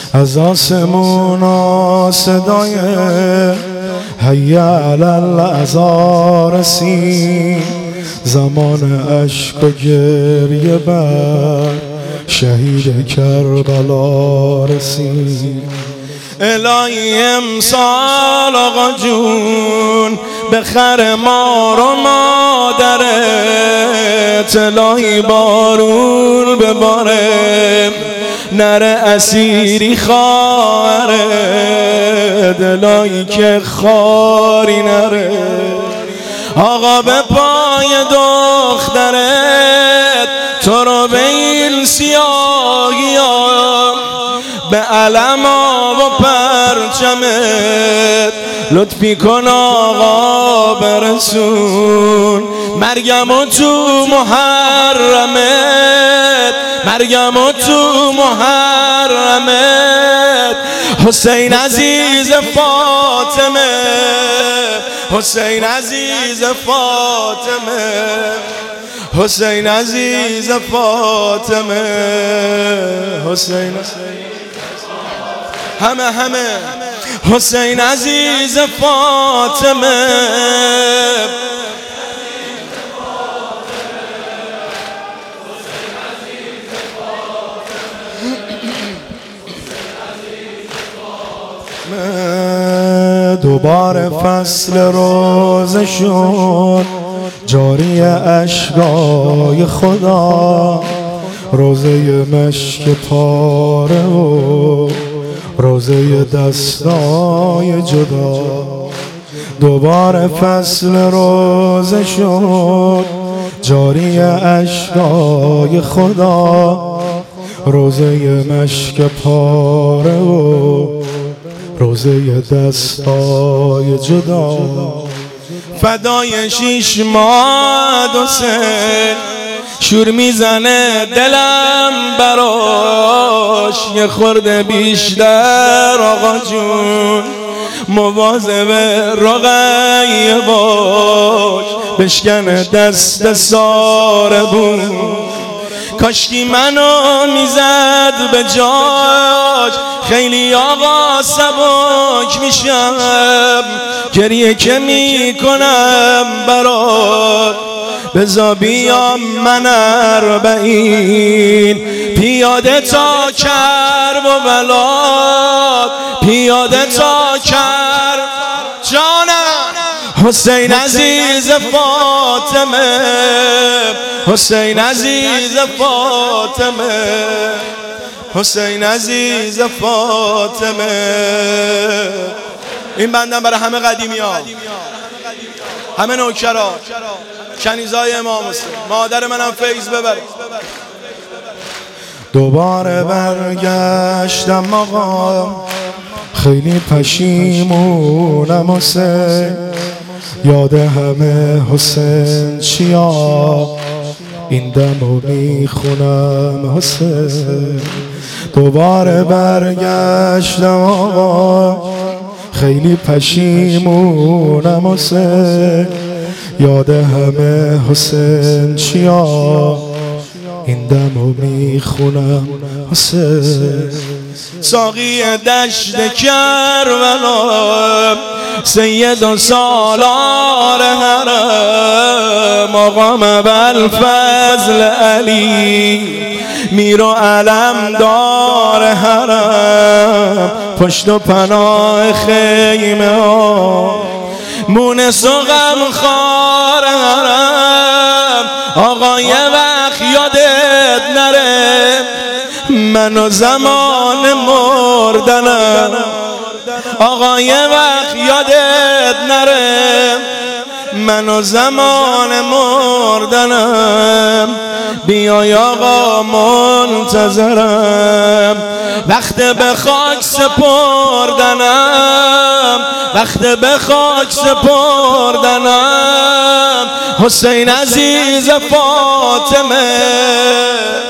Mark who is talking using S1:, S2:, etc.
S1: از آسمونا صدای حی علی العزا رسید، زمان اشک و گریه بر شهید کربلا رسید. الهی امسال آقا جون بخر مار و مادرت، الهی بارون بباره نره اسیری خواهرت، الهی که خاری نره آقا به پای دخترت، تو رو به این سیاهی ها به علم ها و پرچمت لطفی کن آقا برسون. مرگم و تو محرمت، مرگم و تو محرمت، حسین عزیز فاطمه، حسین عزیز فاطمه، حسین عزیز فاطمه، حسین همه حسین عزیز فاطمه. دوباره فصل روزه شد جاری اشکای خدا، روزه مشک پاره و روزه دستای جدا. دوباره فصل روزه شد جاری اشکای خدا، روزه مشک پاره و روزه دستای جدا. فدای 6 ماه حسین شور میزنه دلم براش، یه خورده بیشتر آقا جون مواظب رقیه باش، بشکنه دست ساربون. کاشکی منو میزد به جاش، خیلی آقا سبک میشم، گریه که میکنم برات. بزا بیام من 40 پیاده تا کرب و بلاد، پیاده تا کرب جانم. حسین عزیز فاطمه، حسین عزیز فاطمه، حسین عزیز فاطمه. این بندم برای همه قدیمی ها، همه نوکرا، کنیزای امام حسین، مادر منم فیض ببره. دوباره برگشتم آقا، خیلی پشیمونم حسین، یاد همه حسین چیا این دمو میخونم حسین. دوباره برگشتم آقا، خیلی پشیمونم حسین، یاد همه حسین چیا این دمو میخونم حسین. ساقی دشت کربلا، سید و سالار حرم، آقام ابوالفضل علی، میر و علم دار حرم، پشت و پناه خیمه ها، مونس و غمخوار حرم. آقا یه وقت یادت نره من و زمان مردنم، آقا یه وقت یادت نره من و زمان مردنم. بیای آقا منتظرم، وقت به خاک سپردنم، وقت به خاک سپردنم. حسین عزیز فاطمه.